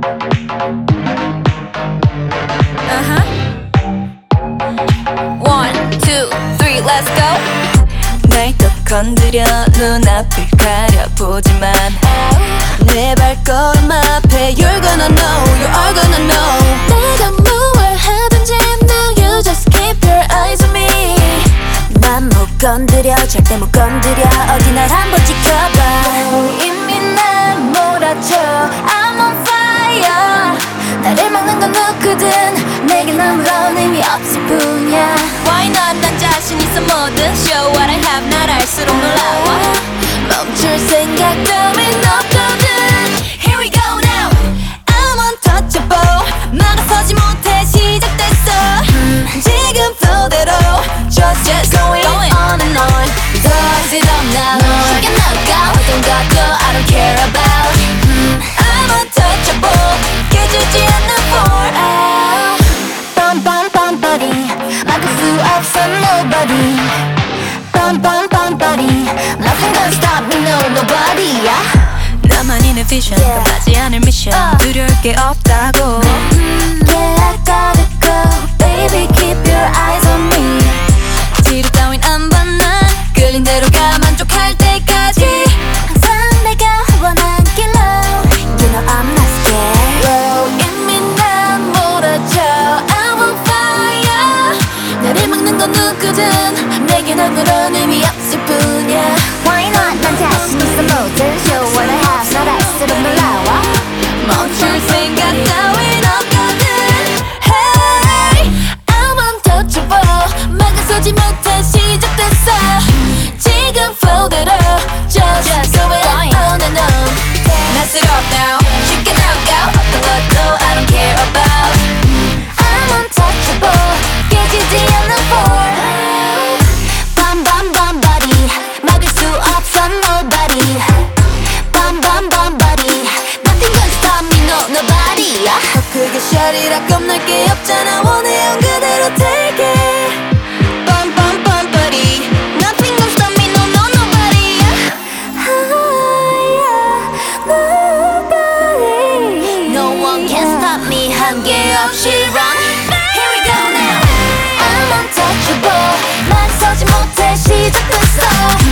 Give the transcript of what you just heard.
One, two, three, let's go. 날 또 건드려 눈앞을 가려보지만 내 발걸음 앞에 You're gonna know, you are gonna know. 내가 뭘 하든지 now you just keep your eyes on me. 난 못 건드려 절대 못 건드려 어디 날 한번 지켜봐. 이미 날 몰아쳐 I'm on fire. 나를 막는 건 누구든 내겐 아무런 의미 없을 뿐이야. Why not 난 자신 있어 뭐든 Show what I have 날 알수록 놀라워. 멈출 생각 따윈 없거든. Here we go now. I'm untouchable. 막아서지 못해 시작됐어. 지금 flow대로 Just going on and on. 더 sit up now. 쉽게 나가 어떤 것도 I don't care about. I'm untouchable. 깨지지 않는 for Bum bum bum body 막을 수 없어 nobody. Bum bum bum body Nothing gonna stop me no nobody yeah. 나만이 내 vision 끝나지 않을 mission 두려울 게 없다고. Yeah I gotta go baby keep your eyes on me. 뒤로 따윈 안 봐 난 끌린 대로 가 만족할 때까지. 항상 내가 원한 길로 You know I'm not scared. Whoa, 이미 난 몰아쳐 I'm on fire. 나를 막는 건 누구든 내겐 아무런 의미 없을 뿐이야. Why not 난 자신 있어 뭐든 Show what I have 날 알수록 놀라워. 멈출 생각 따윈 없거든. Hey I'm untouchable. 막아서지 못해 시작됐어. 지금 flow대로 Just going on and on. Mess it up now. 쉽게 나가 어떤 것도 I don't care about. I'm untouchable. 깨지지 않는 for Bum bum bum body 막을 수 없어 nobody. Bum bum bum body Nothing gonna stop me no nobody 더 크게 샤리라 겁날 게 없잖아. 원해요 그대로 take it. Bum bum bum body Nothing gonna stop me no no nobody. Nobody. No one can stop me 한계 없이 run. Here we go now. I'm untouchable. 막서지 못해 시작됐어.